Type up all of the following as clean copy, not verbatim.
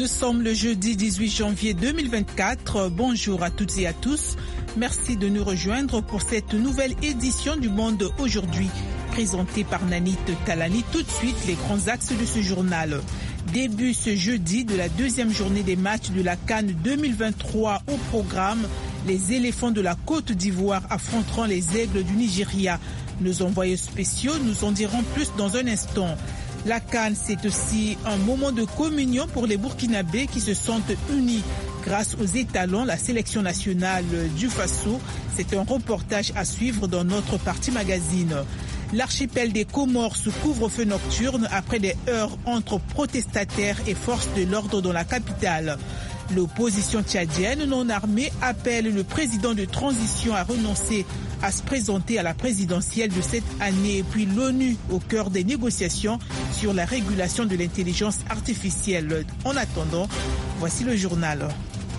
Nous sommes le jeudi 18 janvier 2024. Bonjour à toutes et à tous. Merci de nous rejoindre pour cette nouvelle édition du Monde aujourd'hui, présentée par Nanit Talani. Tout de suite, les grands axes de ce journal. Début ce jeudi de la deuxième journée des matchs de la CAN 2023 au programme. Les éléphants de la Côte d'Ivoire affronteront les aigles du Nigeria. Nos envoyés spéciaux nous en diront plus dans un instant. La CAN, c'est aussi un moment de communion pour les Burkinabés qui se sentent unis grâce aux étalons, la sélection nationale du Faso. C'est un reportage à suivre dans notre partie magazine. L'archipel des Comores sous couvre-feu nocturne après des heurts entre protestataires et forces de l'ordre dans la capitale. L'opposition tchadienne non armée appelle le président de transition à renoncer à se présenter à la présidentielle de cette année. Et puis l'ONU au cœur des négociations sur la régulation de l'intelligence artificielle. En attendant, voici le journal.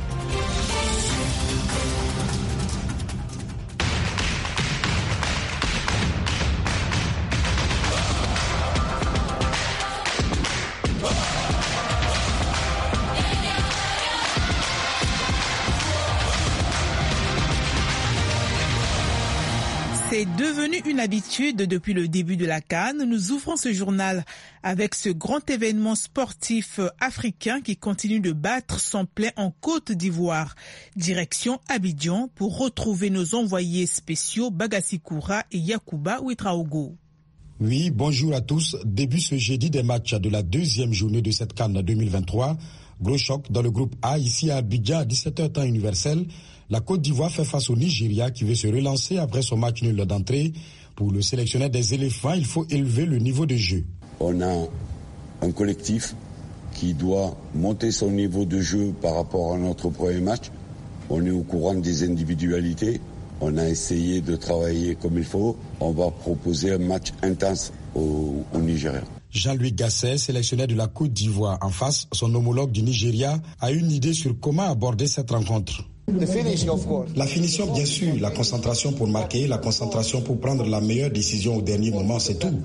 C'est devenu une habitude depuis le début de la CAN. Nous ouvrons ce journal avec ce grand événement sportif africain qui continue de battre son plein en Côte d'Ivoire. Direction Abidjan pour retrouver nos envoyés spéciaux Bagassi Koura et Yacouba Ouetraogo. Oui, bonjour à tous. Début ce jeudi des matchs de la deuxième journée de cette CAN 2023. Gros choc dans le groupe A ici à Abidjan à 17h temps universel. La Côte d'Ivoire fait face au Nigeria qui veut se relancer après son match nul d'entrée. Pour le sélectionneur des éléphants, il faut élever le niveau de jeu. On a un collectif qui doit monter son niveau de jeu par rapport à notre premier match. On est au courant des individualités. On a essayé de travailler comme il faut. On va proposer un match intense au Nigeria. Jean-Louis Gasset, sélectionneur de la Côte d'Ivoire en face, son homologue du Nigeria, a une idée sur comment aborder cette rencontre. La finition, bien sûr, la concentration pour marquer, la concentration pour prendre la meilleure décision au dernier moment, c'est tout.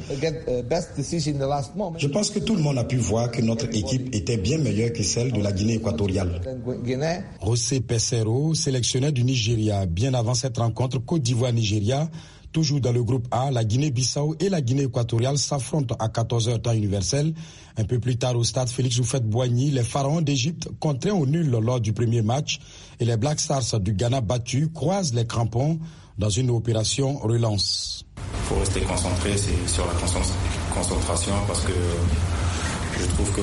Je pense que tout le monde a pu voir que notre équipe était bien meilleure que celle de la Guinée équatoriale. José Pesero, sélectionneur du Nigeria, bien avant cette rencontre Côte d'Ivoire-Nigeria, toujours dans le groupe A, la Guinée-Bissau et la Guinée équatoriale s'affrontent à 14h temps universel. Un peu plus tard au stade Félix Houphouët-Boigny, les Pharaons d'Égypte, contraints au nul lors du premier match, et les Black Stars du Ghana battus croisent les crampons dans une opération relance. Il faut rester concentré, c'est sur la concentration parce que je trouve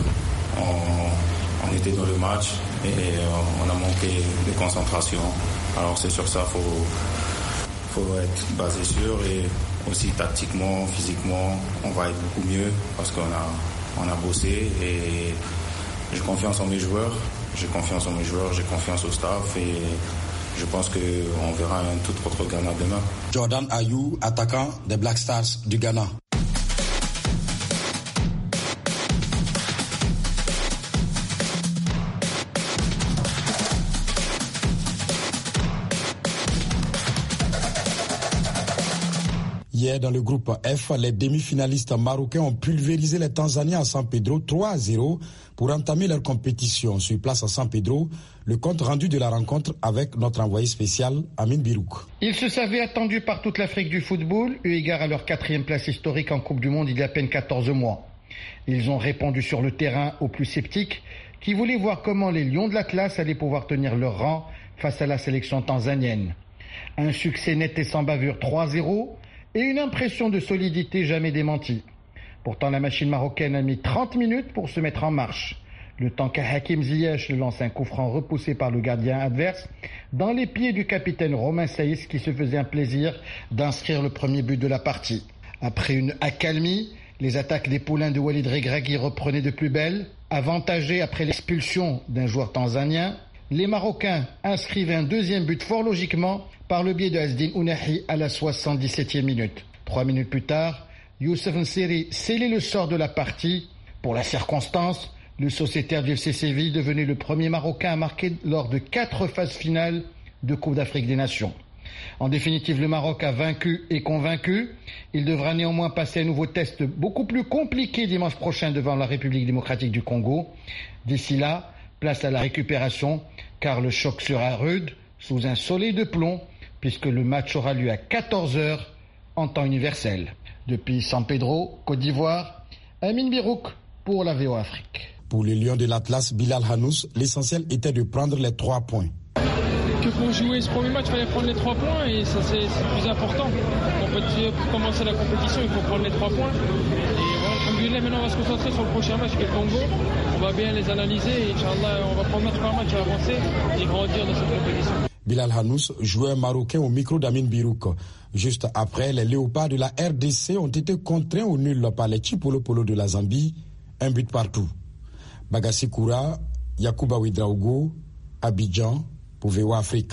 qu'on était dans le match et on a manqué de concentration. Alors c'est sur ça qu'il faut être basé sur et aussi tactiquement, physiquement, on va être beaucoup mieux parce qu'on a bossé et j'ai confiance en mes joueurs, j'ai confiance au staff et je pense qu'on verra un tout autre Ghana demain. Jordan Ayou, attaquant des Black Stars du Ghana. Hier, dans le groupe F, les demi-finalistes marocains ont pulvérisé les Tanzaniens à San Pedro 3-0 pour entamer leur compétition. Sur place à San Pedro, le compte rendu de la rencontre avec notre envoyé spécial, Amine Birouk. Ils se savaient attendus par toute l'Afrique du football, eu égard à leur 4e place historique en Coupe du Monde il y a à peine 14 mois. Ils ont répondu sur le terrain aux plus sceptiques qui voulaient voir comment les Lions de l'Atlas allaient pouvoir tenir leur rang face à la sélection tanzanienne. Un succès net et sans bavure 3-0 et une impression de solidité jamais démentie. Pourtant, la machine marocaine a mis 30 minutes pour se mettre en marche. Le temps qu'Hakim Ziyech lance un coup franc repoussé par le gardien adverse dans les pieds du capitaine Romain Saïs qui se faisait un plaisir d'inscrire le premier but de la partie. Après une accalmie, les attaques des poulains de Walid Regragui reprenaient de plus belle. Avantagés après l'expulsion d'un joueur tanzanien, les Marocains inscrivent un deuxième but fort logiquement par le biais de Asdin Ounahi à la 77e minute. 3 minutes plus tard, Youssef Nseri scellait le sort de la partie. Pour la circonstance, le sociétaire du FC Séville devenait le premier Marocain à marquer lors de 4 phases finales de Coupe d'Afrique des Nations. En définitive, le Maroc a vaincu et convaincu. Il devra néanmoins passer un nouveau test beaucoup plus compliqué dimanche prochain devant la République démocratique du Congo. D'ici là, place à la récupération, car le choc sera rude, sous un soleil de plomb, puisque le match aura lieu à 14h en temps universel. Depuis San Pedro, Côte d'Ivoire, Amine Birouk pour la VO Afrique. Pour les Lions de l'Atlas, Bilal Hanous, l'essentiel était de prendre les 3 points. Que pour jouer ce premier match, il fallait prendre les 3 points et ça c'est le plus important. Pour commencer la compétition, il faut prendre les 3 points. Et voilà, maintenant on va se concentrer sur le prochain match qui est le Congo. On va bien les analyser et Inch'Allah, on va prendre match par match à avancer et grandir dans cette compétition. Bilal Hanous, joueur marocain au micro d'Amine Birouk. Juste après, les Léopards de la RDC ont été contraints au nul par les Chipolo Polo de la Zambie, 1 but partout. Bagassi Koura, Yacouba Ouedraogo, Abidjan, pour VO Afrique.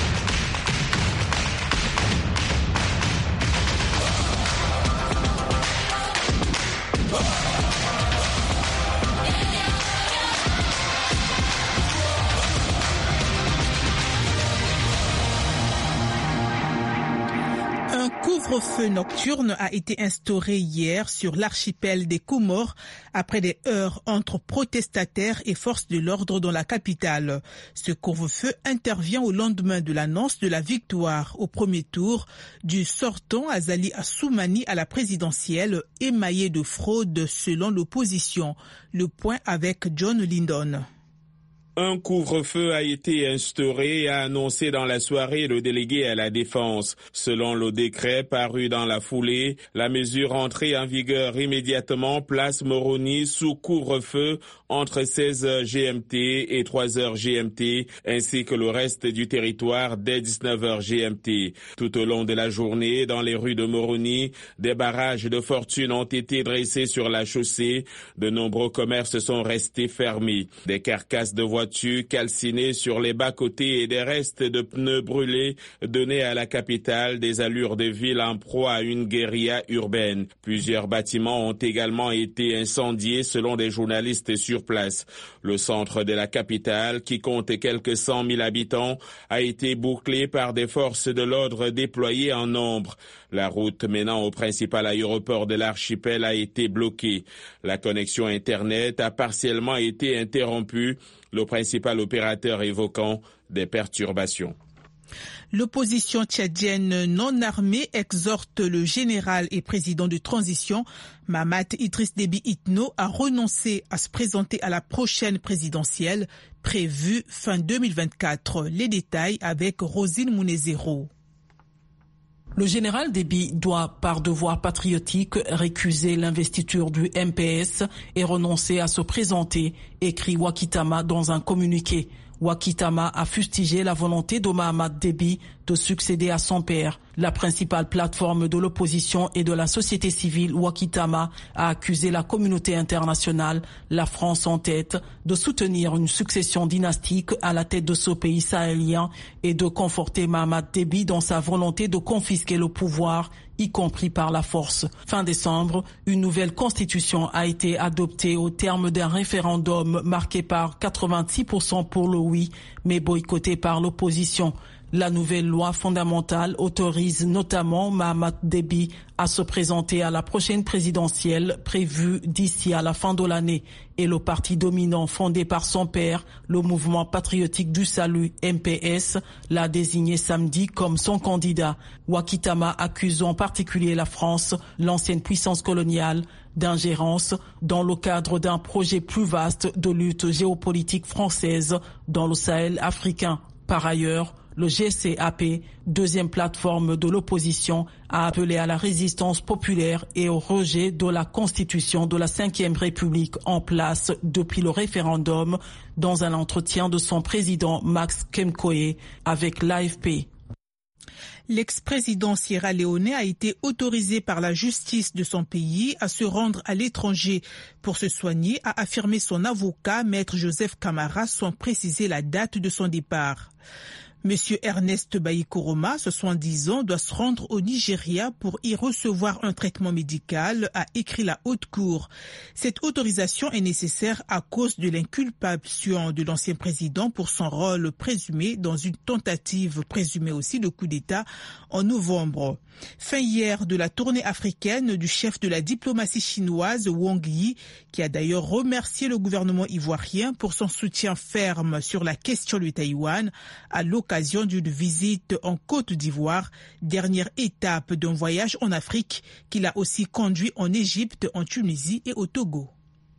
couvre-feu nocturne a été instauré hier sur l'archipel des Comores après des heurts entre protestataires et forces de l'ordre dans la capitale. Ce couvre-feu intervient au lendemain de l'annonce de la victoire au premier tour du sortant Azali Assoumani à la présidentielle, émaillé de fraude selon l'opposition. Le point avec John Lindon. Un couvre-feu a été instauré et a annoncé dans la soirée le délégué à la défense. Selon le décret paru dans la foulée, la mesure entrée en vigueur immédiatement place Moroni sous couvre-feu entre 16h GMT et 3h GMT, ainsi que le reste du territoire dès 19h GMT. Tout au long de la journée, dans les rues de Moroni, des barrages de fortune ont été dressés sur la chaussée. De nombreux commerces sont restés fermés. Des carcasses de voitures calcinées sur les bas-côtés et des restes de pneus brûlés donnaient à la capitale des allures de ville en proie à une guérilla urbaine. Plusieurs bâtiments ont également été incendiés selon des journalistes sur place. Le centre de la capitale, qui compte quelques 100 000 habitants, a été bouclé par des forces de l'ordre déployées en nombre. La route menant au principal aéroport de l'archipel a été bloquée. La connexion Internet a partiellement été interrompue, le principal opérateur évoquant des perturbations. L'opposition tchadienne non armée exhorte le général et président de transition, Mahamat Idriss Déby Itno, à renoncer à se présenter à la prochaine présidentielle prévue fin 2024. Les détails avec Rosine Mounezero. Le général Déby doit, par devoir patriotique, récuser l'investiture du MPS et renoncer à se présenter, écrit Wakitama dans un communiqué. Wakitama a fustigé la volonté de Mahamat Déby de succéder à son père. La principale plateforme de l'opposition et de la société civile, Wakitama, a accusé la communauté internationale, la France en tête, de soutenir une succession dynastique à la tête de ce pays sahélien et de conforter Mahamat Déby dans sa volonté de confisquer le pouvoir, y compris par la force. Fin décembre, une nouvelle constitution a été adoptée au terme d'un référendum marqué par 86% pour le oui, mais boycotté par l'opposition. La nouvelle loi fondamentale autorise notamment Mahamat Déby à se présenter à la prochaine présidentielle prévue d'ici à la fin de l'année. Et le parti dominant fondé par son père, le Mouvement patriotique du salut MPS, l'a désigné samedi comme son candidat. Wakitama accuse en particulier la France, l'ancienne puissance coloniale, d'ingérence dans le cadre d'un projet plus vaste de lutte géopolitique française dans le Sahel africain. Par ailleurs, le GCAP, deuxième plateforme de l'opposition, a appelé à la résistance populaire et au rejet de la constitution de la Ve République en place depuis le référendum dans un entretien de son président Max Kemkoé avec l'AFP. L'ex-président sierra-léonais a été autorisé par la justice de son pays à se rendre à l'étranger pour se soigner, a affirmé son avocat, maître Joseph Camara, sans préciser la date de son départ. Monsieur Ernest Baïkoroma, 70 ans, doit se rendre au Nigeria pour y recevoir un traitement médical, a écrit la Haute Cour. Cette autorisation est nécessaire à cause de l'inculpation de l'ancien président pour son rôle présumé dans une tentative présumée aussi de coup d'État en novembre. Fin hier de la tournée africaine du chef de la diplomatie chinoise Wang Yi, qui a d'ailleurs remercié le gouvernement ivoirien pour son soutien ferme sur la question du Taïwan à l'occasion d'une visite en Côte d'Ivoire, dernière étape d'un voyage en Afrique qu'il a aussi conduit en Égypte, en Tunisie et au Togo.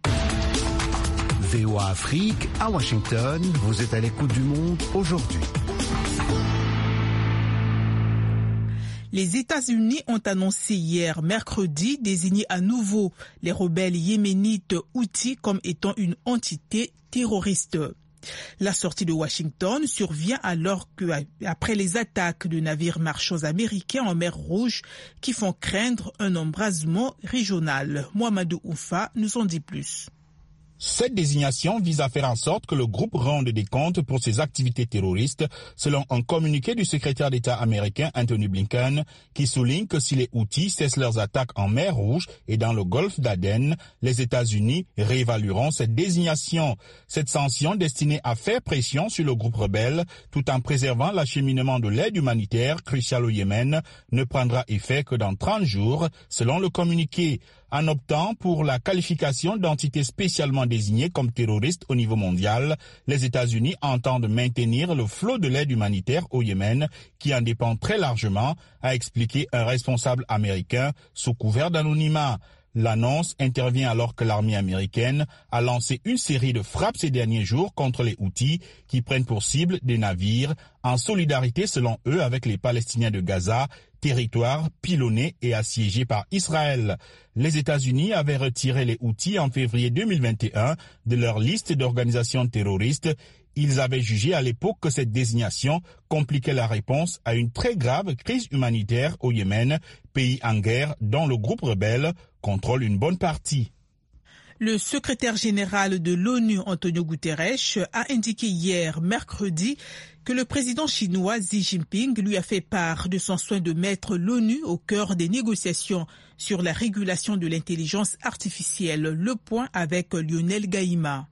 VOA Afrique, à Washington, vous êtes à l'écoute du monde aujourd'hui. Les États-Unis ont annoncé hier, mercredi, désigner à nouveau les rebelles yéménites Houthis comme étant une entité terroriste. La sortie de Washington survient alors que, après les attaques de navires marchands américains en mer Rouge qui font craindre un embrasement régional. Mohamedou Oufa nous en dit plus. Cette désignation vise à faire en sorte que le groupe rende des comptes pour ses activités terroristes, selon un communiqué du secrétaire d'État américain Anthony Blinken, qui souligne que si les Houthis cessent leurs attaques en mer Rouge et dans le golfe d'Aden, les États-Unis réévalueront cette désignation. Cette sanction destinée à faire pression sur le groupe rebelle, tout en préservant l'acheminement de l'aide humanitaire cruciale au Yémen, ne prendra effet que dans 30 jours, selon le communiqué. En optant pour la qualification d'entité spécialement désignée comme terroriste au niveau mondial, les États-Unis entendent maintenir le flot de l'aide humanitaire au Yémen, qui en dépend très largement, a expliqué un responsable américain sous couvert d'anonymat. L'annonce intervient alors que l'armée américaine a lancé une série de frappes ces derniers jours contre les Houthis qui prennent pour cible des navires en solidarité selon eux avec les Palestiniens de Gaza, territoire pilonné et assiégé par Israël. Les États-Unis avaient retiré les Houthis en février 2021 de leur liste d'organisations terroristes. Ils avaient jugé à l'époque que cette désignation compliquait la réponse à une très grave crise humanitaire au Yémen, pays en guerre dont le groupe rebelle contrôle une bonne partie. Le secrétaire général de l'ONU, Antonio Guterres, a indiqué hier, mercredi, que le président chinois Xi Jinping lui a fait part de son souhait de mettre l'ONU au cœur des négociations sur la régulation de l'intelligence artificielle. Le point avec Lionel Gaïma.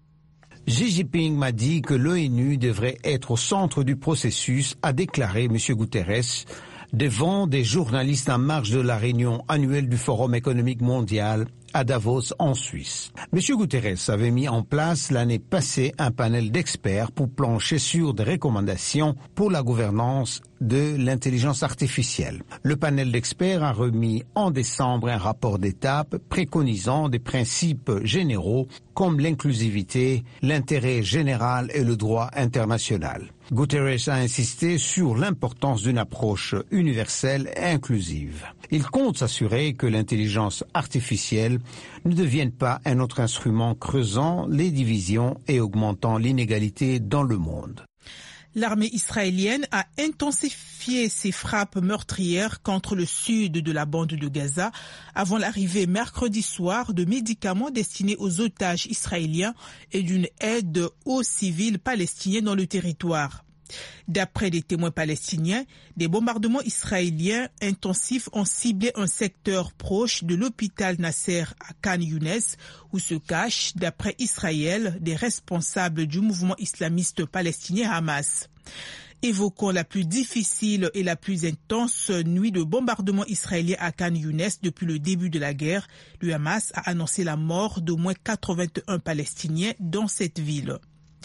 Xi Jinping m'a dit que l'ONU devrait être au centre du processus, a déclaré M. Guterres devant des journalistes en marge de la réunion annuelle du Forum économique mondial à Davos, en Suisse. M. Guterres avait mis en place l'année passée un panel d'experts pour plancher sur des recommandations pour la gouvernance de l'intelligence artificielle. Le panel d'experts a remis en décembre un rapport d'étape préconisant des principes généraux comme l'inclusivité, l'intérêt général et le droit international. Guterres a insisté sur l'importance d'une approche universelle et inclusive. Il compte s'assurer que l'intelligence artificielle ne devienne pas un autre instrument creusant les divisions et augmentant l'inégalité dans le monde. L'armée israélienne a intensifié ses frappes meurtrières contre le sud de la bande de Gaza avant l'arrivée mercredi soir de médicaments destinés aux otages israéliens et d'une aide aux civils palestiniens dans le territoire. D'après des témoins palestiniens, des bombardements israéliens intensifs ont ciblé un secteur proche de l'hôpital Nasser à Khan Younes, où se cachent, d'après Israël, des responsables du mouvement islamiste palestinien Hamas. Évoquant la plus difficile et la plus intense nuit de bombardement israélien à Khan Younes depuis le début de la guerre, le Hamas a annoncé la mort d'au moins 81 Palestiniens dans cette ville.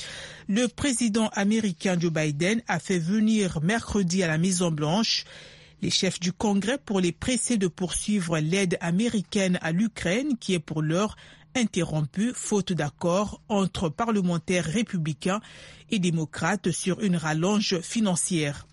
Le président américain Joe Biden a fait venir mercredi à la Maison-Blanche les chefs du Congrès pour les presser de poursuivre l'aide américaine à l'Ukraine qui est pour l'heure interrompue faute d'accord entre parlementaires républicains et démocrates sur une rallonge financière.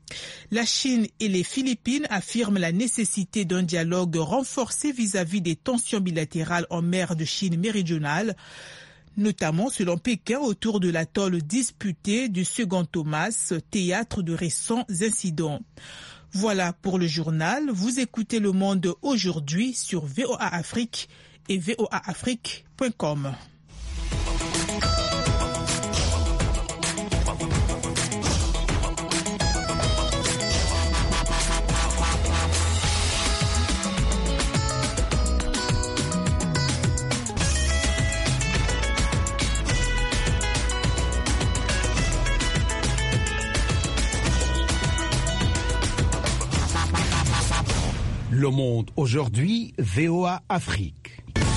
La Chine et les Philippines affirment la nécessité d'un dialogue renforcé vis-à-vis des tensions bilatérales en mer de Chine méridionale, notamment selon Pékin autour de l'atoll disputé du second Thomas, théâtre de récents incidents. Voilà pour le journal. Vous écoutez Le Monde aujourd'hui sur VOA Afrique et voaafrique.com. Le Monde aujourd'hui, VOA Afrique.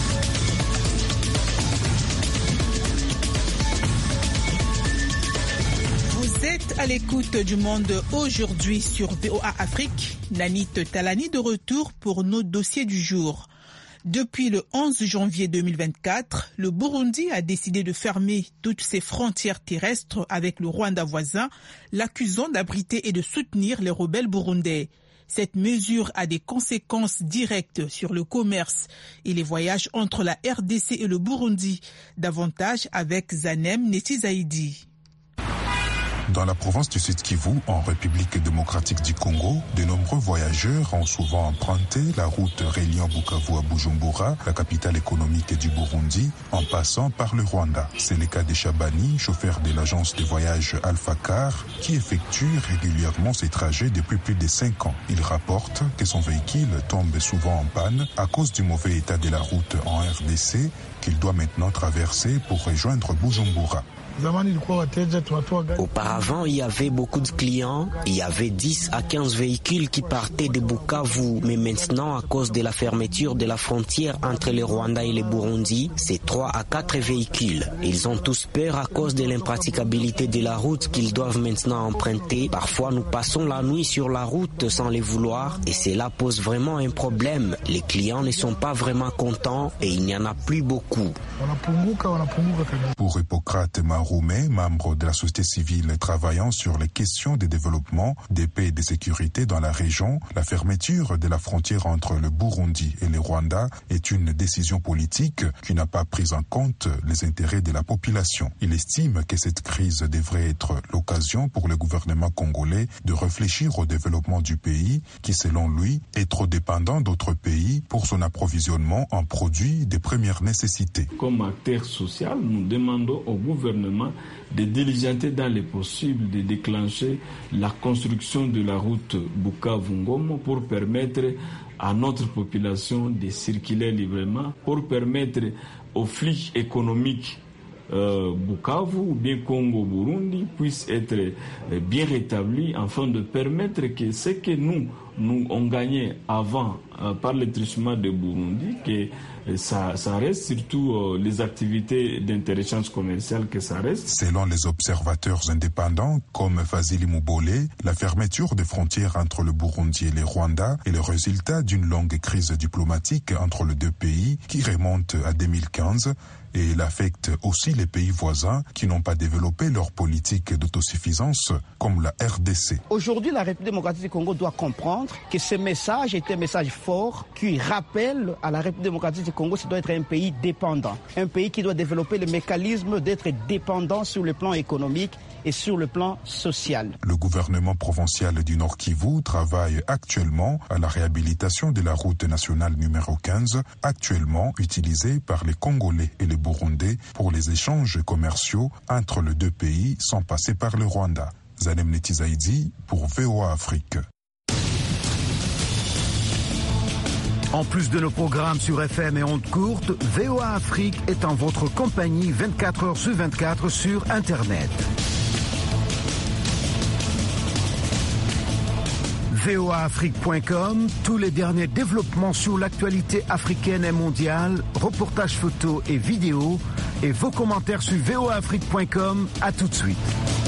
Vous êtes à l'écoute du Monde aujourd'hui sur VOA Afrique. Nanit Talani de retour pour nos dossiers du jour. Depuis le 11 janvier 2024, le Burundi a décidé de fermer toutes ses frontières terrestres avec le Rwanda voisin, l'accusant d'abriter et de soutenir les rebelles burundais. Cette mesure a des conséquences directes sur le commerce et les voyages entre la RDC et le Burundi. Davantage avec Zanem Netizaidi. Dans la province du Sud-Kivu, en République démocratique du Congo, de nombreux voyageurs ont souvent emprunté la route reliant Bukavu à Bujumbura, la capitale économique du Burundi, en passant par le Rwanda. C'est le cas de Chabani, chauffeur de l'agence de voyage Alpha Car, qui effectue régulièrement ces trajets depuis plus de 5 ans. Il rapporte que son véhicule tombe souvent en panne à cause du mauvais état de la route en RDC qu'il doit maintenant traverser pour rejoindre Bujumbura. Auparavant, il y avait beaucoup de clients, il y avait 10 à 15 véhicules qui partaient de Bukavu, mais maintenant, à cause de la fermeture de la frontière entre le Rwanda et le Burundi, c'est 3 à 4 véhicules. Ils ont tous peur à cause de l'impraticabilité de la route qu'ils doivent maintenant emprunter. Parfois, nous passons la nuit sur la route sans le vouloir et cela pose vraiment un problème. Les clients ne sont pas vraiment contents et il n'y en a plus beaucoup. Pour Hippocrate Maroumé, membre de la société civile travaillant sur les questions de développement, de paix et de sécurité dans la région, la fermeture de la frontière entre le Burundi et le Rwanda est une décision politique qui n'a pas pris en compte les intérêts de la population. Il estime que cette crise devrait être l'occasion pour le gouvernement congolais de réfléchir au développement du pays qui, selon lui, est trop dépendant d'autres pays pour son approvisionnement en produits de première nécessité. Comme acteur social, nous demandons au gouvernement de diligenter dans les possibles de déclencher la construction de la route Bukavu-Ngoma pour permettre à notre population de circuler librement, pour permettre aux flux économiques Bukavu ou bien Congo-Burundi puissent être bien rétablis afin de permettre que ce que nous on gagnait avant par le truchement de Burundi, que ça reste surtout les activités d'interchange commercial que ça reste. Selon les observateurs indépendants comme Fazili Moubole, la fermeture des frontières entre le Burundi et le Rwanda est le résultat d'une longue crise diplomatique entre les deux pays qui remonte à 2015 et il affecte aussi les pays voisins qui n'ont pas développé leur politique d'autosuffisance comme la RDC. Aujourd'hui, la République démocratique du Congo doit comprendre que ce message est un message fort qui rappelle à la République démocratique du Congo que ça doit être un pays dépendant, un pays qui doit développer le mécanisme d'être dépendant sur le plan économique et sur le plan social. Le gouvernement provincial du Nord Kivu travaille actuellement à la réhabilitation de la route nationale numéro 15, actuellement utilisée par les Congolais et les Burundais pour les échanges commerciaux entre les deux pays sans passer par le Rwanda. Zanem Netizaidi pour VOA Afrique. En plus de nos programmes sur FM et ondes courtes, VOA Afrique est en votre compagnie 24 heures sur 24 sur Internet. voaafrique.com, tous les derniers développements sur l'actualité africaine et mondiale, reportages photos et vidéos, et vos commentaires sur voaafrique.com. À tout de suite.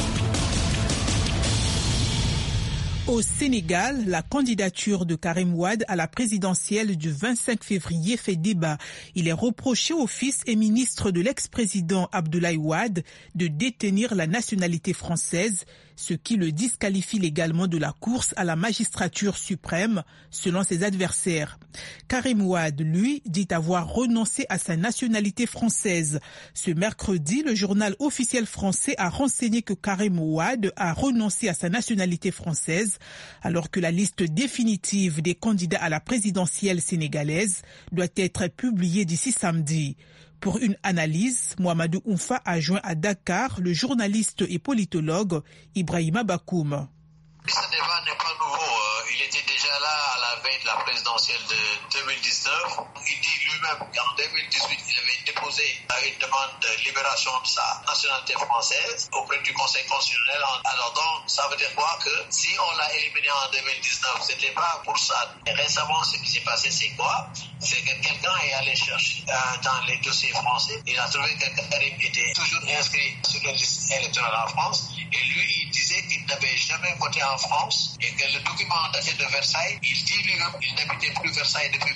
Au Sénégal, la candidature de Karim Wade à la présidentielle du 25 février fait débat. Il est reproché au fils et ministre de l'ex-président Abdoulaye Wade de détenir la nationalité française, ce qui le disqualifie légalement de la course à la magistrature suprême, selon ses adversaires. Karim Wade, lui, dit avoir renoncé à sa nationalité française. Ce mercredi, le journal officiel français a renseigné que Karim Wade a renoncé à sa nationalité française, alors que la liste définitive des candidats à la présidentielle sénégalaise doit être publiée d'ici samedi. Pour une analyse, Mohamedou Oumfa a joint à Dakar le journaliste et politologue Ibrahima Bakoum. Ce débat n'est pas nouveau. Il était déjà là à la veille la présidentielle de 2019. Il dit lui-même qu'en 2018, il avait déposé une demande de libération de sa nationalité française auprès du Conseil constitutionnel. Alors donc, ça veut dire quoi? Que si on l'a éliminé en 2019, c'était pas pour ça. Et récemment, ce qui s'est passé, c'est quoi? C'est que quelqu'un est allé chercher dans les dossiers français. Il a trouvé que Karim était toujours inscrit sur la liste électorale en France. Et lui, il disait qu'il n'avait jamais voté en France et que le document daté de Versailles, il dit lui-même qu'il n'habitait plus Versailles depuis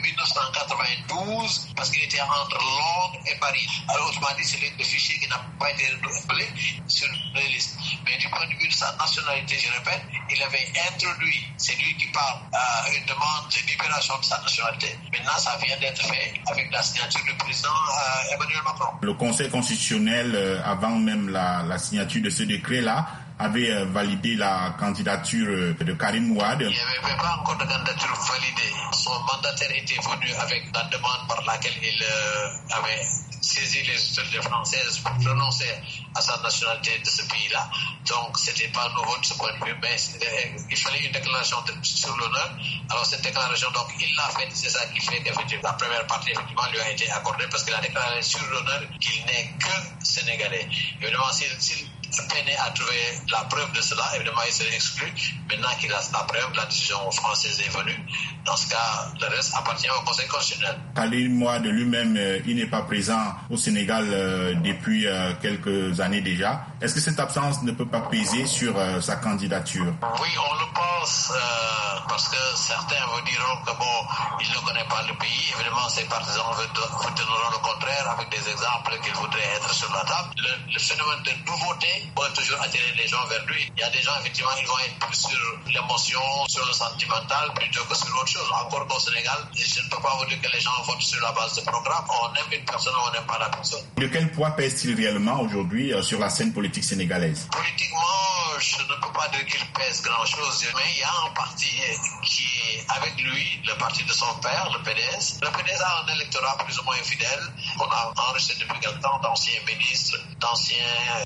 1992 parce qu'il était entre Londres et Paris. Alors, autrement dit, c'est le fichier qui n'a pas été renouvelé sur les listes. Mais du point de vue de sa nationalité, je répète, il avait introduit, c'est lui qui parle, une demande de libération de sa nationalité. Maintenant, ça vient d'être fait avec la signature du président Emmanuel Macron. Le Conseil constitutionnel, avant même la signature de ce décret-là, avait validé la candidature de Karim Wade. Il n'y avait pas encore de candidature validée. Son mandataire était venu avec la demande par laquelle il avait saisi les autorités françaises pour renoncer à sa nationalité de ce pays-là. Donc, c'était pas nouveau de ce point de vue, mais il fallait une déclaration sur l'honneur. Alors, cette déclaration, donc, il l'a faite. C'est ça qui fait qu'effectivement, la première partie, effectivement, lui a été accordée parce qu'il a déclaré sur l'honneur qu'il n'est que Sénégalais. Évidemment, s'il peinait à trouver la preuve de cela, évidemment, il serait exclu. Maintenant qu'il a la preuve, la décision française est venue. Dans ce cas, le reste appartient au Conseil constitutionnel. Karim Wade lui-même, il n'est pas présent au Sénégal depuis quelques années déjà. Est-ce que cette absence ne peut pas peser sur sa candidature? Oui, on le pense, parce que certains vous diront que il ne connaît pas le pays. Évidemment, ses partisans vous donneront le contraire avec des exemples qu'ils voudraient être sur la table. Le phénomène de nouveauté peut toujours attirer les gens vers lui. Il y a des gens, effectivement, ils vont être plus sur l'émotion, sur le sentimental, plutôt que sur autre chose. Encore qu'au Sénégal, je ne peux pas vous dire que les gens votent sur la base de programme. On aime une personne ou on n'aime pas la personne. De quel poids pèse-t-il réellement aujourd'hui sur la scène politique sénégalaise? Politiquement, je ne peux pas dire qu'il pèse grand-chose, mais il y a un parti qui est avec lui, le parti de son père, le PDS. Le PDS a un électorat plus ou moins fidèle. On a enregistré depuis quelque temps d'anciens ministres, d'anciens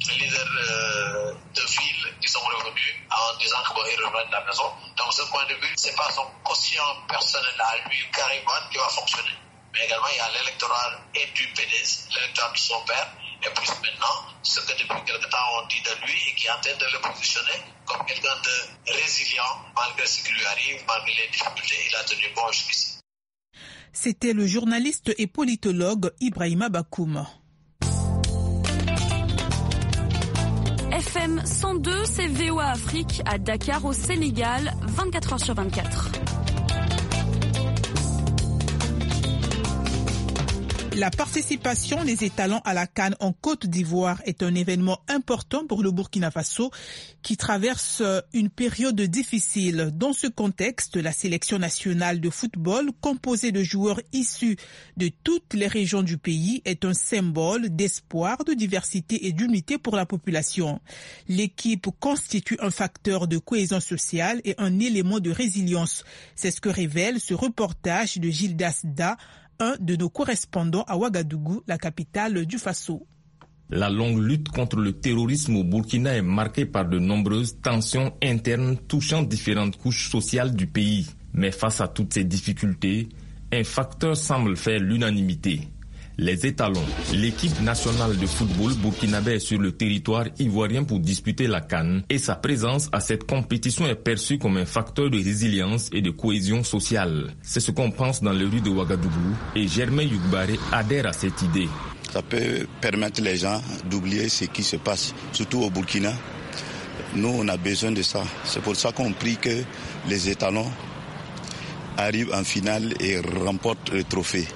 leaders de ville qui sont revenus en disant qu'ils reviennent de la maison. Donc, ce point de vue, c'est pas son quotient personnel à lui, Karim Wade, qui va fonctionner. Mais également, il y a l'électorat et du PDS, l'électorat de son père, et plus maintenant, ce que depuis quelque temps on dit de lui et qui est en train de le positionner comme quelqu'un de résilient, malgré ce qui lui arrive, malgré les difficultés, il a tenu bon jusqu'ici. C'était le journaliste et politologue Ibrahima Bakoum. FM 102, c'est VOA Afrique à Dakar au Sénégal, 24h/24. La participation des étalons à la CAN en Côte d'Ivoire est un événement important pour le Burkina Faso qui traverse une période difficile. Dans ce contexte, la sélection nationale de football, composée de joueurs issus de toutes les régions du pays, est un symbole d'espoir, de diversité et d'unité pour la population. L'équipe constitue un facteur de cohésion sociale et un élément de résilience. C'est ce que révèle ce reportage de Gildas Da, un de nos correspondants à Ouagadougou, la capitale du Faso. La longue lutte contre le terrorisme au Burkina est marquée par de nombreuses tensions internes touchant différentes couches sociales du pays. Mais face à toutes ces difficultés, un facteur semble faire l'unanimité. Les étalons, l'équipe nationale de football burkinabé est sur le territoire ivoirien pour disputer la CAN et sa présence à cette compétition est perçue comme un facteur de résilience et de cohésion sociale. C'est ce qu'on pense dans les rues de Ouagadougou et Germain Yougbaré adhère à cette idée. Ça peut permettre les gens d'oublier ce qui se passe, surtout au Burkina. Nous, on a besoin de ça. C'est pour ça qu'on prie que les étalons arrivent en finale et remportent le trophée.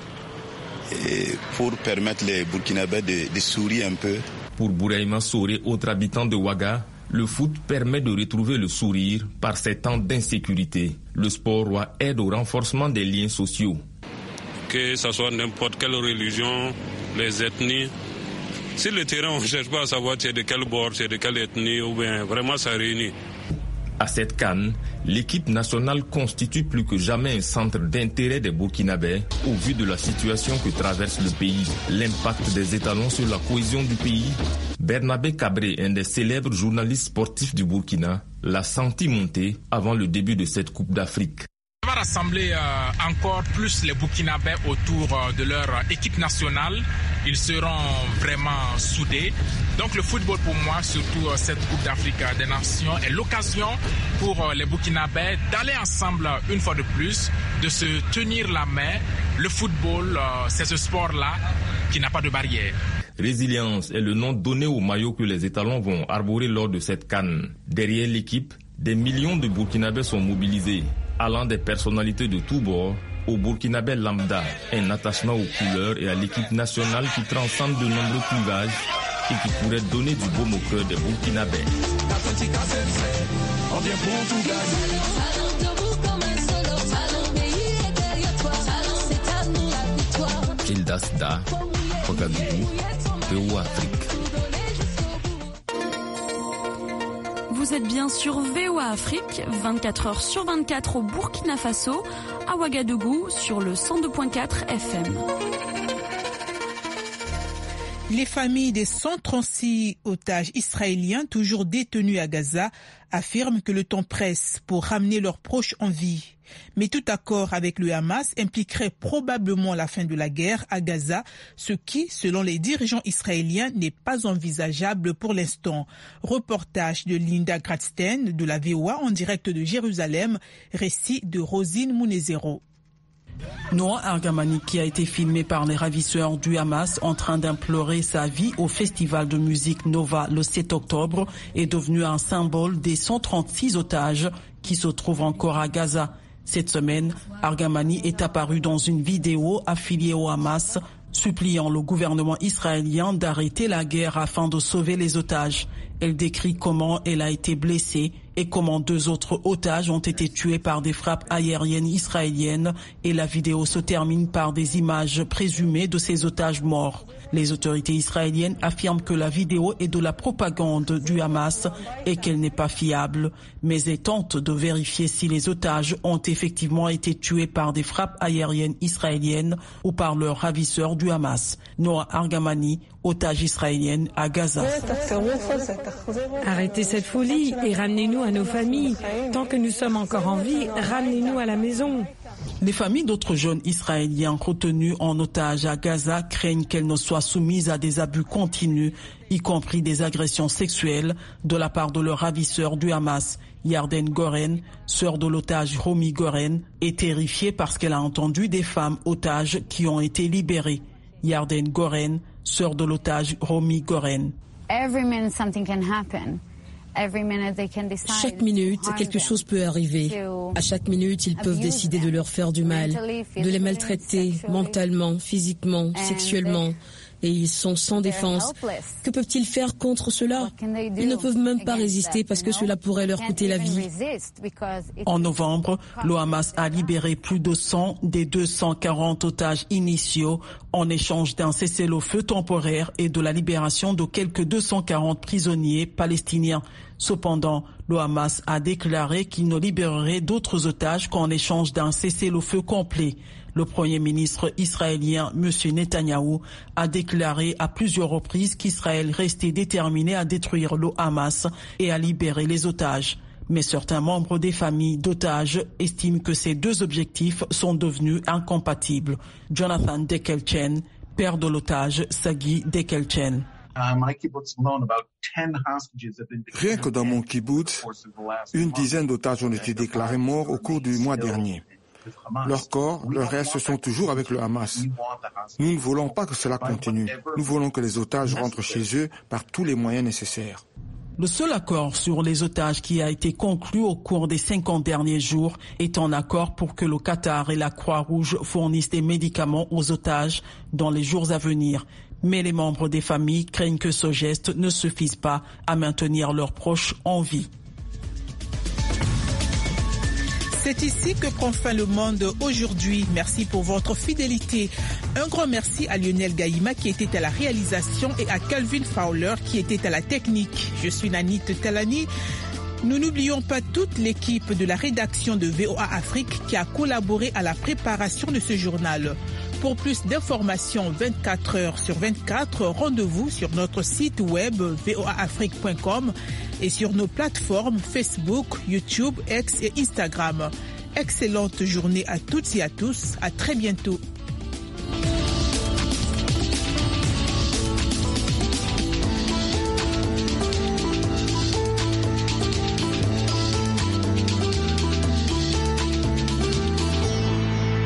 Et pour permettre les Burkinabés de sourire un peu. Pour Bouraïma Soré, autre habitant de Ouaga, le foot permet de retrouver le sourire par ces temps d'insécurité. Le sport aide au renforcement des liens sociaux. Que ce soit n'importe quelle religion, les ethnies, sur le terrain on ne cherche pas à savoir c'est de quel bord, c'est de quelle ethnie, ou bien vraiment ça réunit. À cette CAN, l'équipe nationale constitue plus que jamais un centre d'intérêt des Burkinabés au vu de la situation que traverse le pays. L'impact des étalons sur la cohésion du pays. Bernabé Cabré, un des célèbres journalistes sportifs du Burkina, l'a senti monter avant le début de cette Coupe d'Afrique. va rassembler encore plus les Burkinabés autour de leur équipe nationale. Ils seront vraiment soudés. Donc le football pour moi, surtout cette Coupe d'Afrique des Nations, est l'occasion pour les Burkinabés d'aller ensemble une fois de plus, de se tenir la main. Le football, c'est ce sport-là qui n'a pas de barrière. Résilience est le nom donné au maillot que les étalons vont arborer lors de cette CAN. Derrière l'équipe, des millions de Burkinabés sont mobilisés, allant des personnalités de tous bords au Burkinabé lambda, un attachement aux couleurs et à l'équipe nationale qui transcende de nombreux clivages et qui pourrait donner du baume au cœur des Burkinabés. Gildas Da, Ouagadougou, VOA Afrique. Vous êtes bien sur VOA Afrique, 24h sur 24 au Burkina Faso, à Ouagadougou sur le 102.4 FM. Les familles des 136 otages israéliens toujours détenus à Gaza affirment que le temps presse pour ramener leurs proches en vie. Mais tout accord avec le Hamas impliquerait probablement la fin de la guerre à Gaza, ce qui, selon les dirigeants israéliens, n'est pas envisageable pour l'instant. Reportage de Linda Gradstein de la VOA en direct de Jérusalem, récit de Rosine Mounezero. Noah Argamani, qui a été filmé par les ravisseurs du Hamas en train d'implorer sa vie au festival de musique Nova le 7 octobre, est devenu un symbole des 136 otages qui se trouvent encore à Gaza. Cette semaine, Argamani est apparu dans une vidéo affiliée au Hamas, suppliant le gouvernement israélien d'arrêter la guerre afin de sauver les otages. Elle décrit comment elle a été blessée et comment 2 autres otages ont été tués par des frappes aériennes israéliennes, et la vidéo se termine par des images présumées de ces otages morts. Les autorités israéliennes affirment que la vidéo est de la propagande du Hamas et qu'elle n'est pas fiable, mais elles tentent de vérifier si les otages ont effectivement été tués par des frappes aériennes israéliennes ou par leurs ravisseurs du Hamas. Noah Argamani, otage israélienne à Gaza. Arrêtez cette folie et ramenez-nous à nos familles. Tant que nous sommes encore en vie, ramenez-nous à la maison. Les familles d'autres jeunes Israéliens retenus en otage à Gaza craignent qu'elles ne soient soumises à des abus continus, y compris des agressions sexuelles de la part de leurs ravisseurs du Hamas. Yarden Goren, sœur de l'otage Romi Goren, est terrifiée parce qu'elle a entendu des femmes otages qui ont été libérées. Yarden Goren, sœur de l'otage Romi Goren. Chaque minute, quelque chose peut arriver. À chaque minute, ils peuvent décider de leur faire du mal, de les maltraiter mentalement, physiquement, sexuellement. Et ils sont sans défense. Que peuvent-ils faire contre cela? Ils ne peuvent même pas résister parce que cela pourrait leur coûter la vie. En novembre, le Hamas a libéré plus de 100 des 240 otages initiaux en échange d'un cessez-le-feu temporaire et de la libération de quelques 240 prisonniers palestiniens. Cependant, le Hamas a déclaré qu'il ne libérerait d'autres otages qu'en échange d'un cessez-le-feu complet. Le Premier ministre israélien, M. Netanyahou, a déclaré à plusieurs reprises qu'Israël restait déterminé à détruire le Hamas et à libérer les otages. Mais certains membres des familles d'otages estiment que ces 2 objectifs sont devenus incompatibles. Jonathan Dekelchen, père de l'otage Sagi Dekelchen. Rien que dans mon kibbutz, une dizaine d'otages ont été déclarés morts au cours du mois dernier. Leurs corps, leurs restes sont toujours avec le Hamas. Nous ne voulons pas que cela continue. Nous voulons que les otages rentrent chez eux par tous les moyens nécessaires. Le seul accord sur les otages qui a été conclu au cours des 50 derniers jours est un accord pour que le Qatar et la Croix-Rouge fournissent des médicaments aux otages dans les jours à venir. Mais les membres des familles craignent que ce geste ne suffise pas à maintenir leurs proches en vie. C'est ici que prend fin le monde aujourd'hui. Merci pour votre fidélité. Un grand merci à Lionel Gaïma qui était à la réalisation et à Calvin Fowler qui était à la technique. Je suis Nanit Talani. Nous n'oublions pas toute l'équipe de la rédaction de VOA Afrique qui a collaboré à la préparation de ce journal. Pour plus d'informations 24 heures sur 24, rendez-vous sur notre site web voaafrique.com et sur nos plateformes Facebook, YouTube, X et Instagram. Excellente journée à toutes et à tous. À très bientôt.